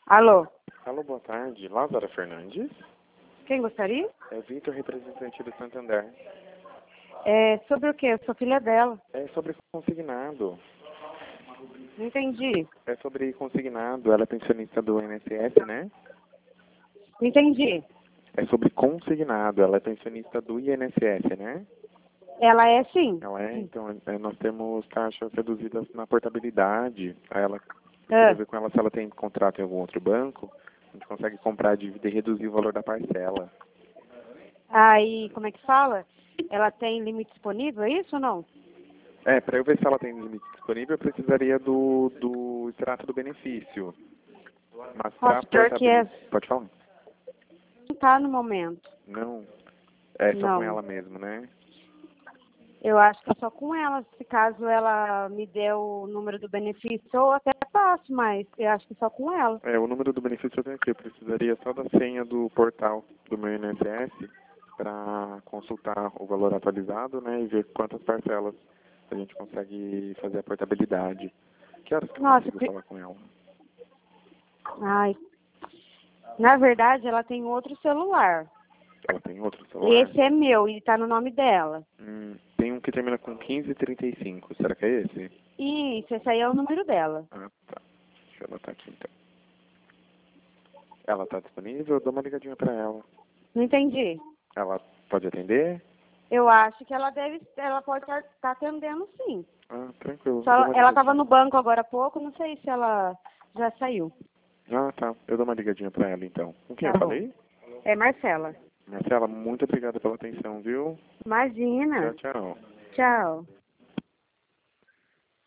Alô, Alô, boa tarde. Lázara Fernandes? quem gostaria? É Vitor, representante do Santander. É sobre o quê? Eu sou filha dela. É sobre consignado. Não entendi. É sobre consignado. Ela é pensionista do INSS, né? Não entendi. É sobre consignado. Ela é pensionista do INSS, né? Ela é sim. Ela é, então, nós temos taxas reduzidas na portabilidade. Aí ela queria Ah, ver com ela se ela tem contrato em algum outro banco. A gente consegue comprar a dívida e reduzir o valor da parcela. aí, como é que fala? Ela tem limite disponível, é isso ou não? Para eu ver se ela tem limite disponível, eu precisaria do extrato do benefício. Mas para Nossa, pior que é. portabilidade... Pode falar? Não tá no momento. Não. É só com Não. ela mesmo, né? Eu acho que é só com ela. Se caso ela me der o número do benefício, eu até passo, mas eu acho que só com ela. O número do benefício eu tenho aqui. Eu precisaria só da senha do portal do meu INSS para consultar o valor atualizado, né? E ver quantas parcelas a gente consegue fazer a portabilidade. Que horas que eu Nossa, consigo falar com ela? ai. Na verdade, ela tem outro celular. Ela tem outro E celular? esse é meu e tá no nome dela. Tem um que termina com 1535. Será que é esse? Isso, esse aí é o número dela. Ah, tá. Deixa eu anotar aqui então. Ela está disponível? Eu dou uma ligadinha para ela. Não entendi. Ela pode atender? Eu acho que ela pode estar atendendo sim. Ah, tranquilo. Só Eu dou uma ela estava ligadinha. no banco agora há pouco, não sei se ela já saiu. Ah, tá. Eu dou uma ligadinha para ela então. Com quem Tá eu bom. falei? É Marcela. Marcela, muito obrigado pela atenção, viu? Imagina. Tchau, tchau. Tchau.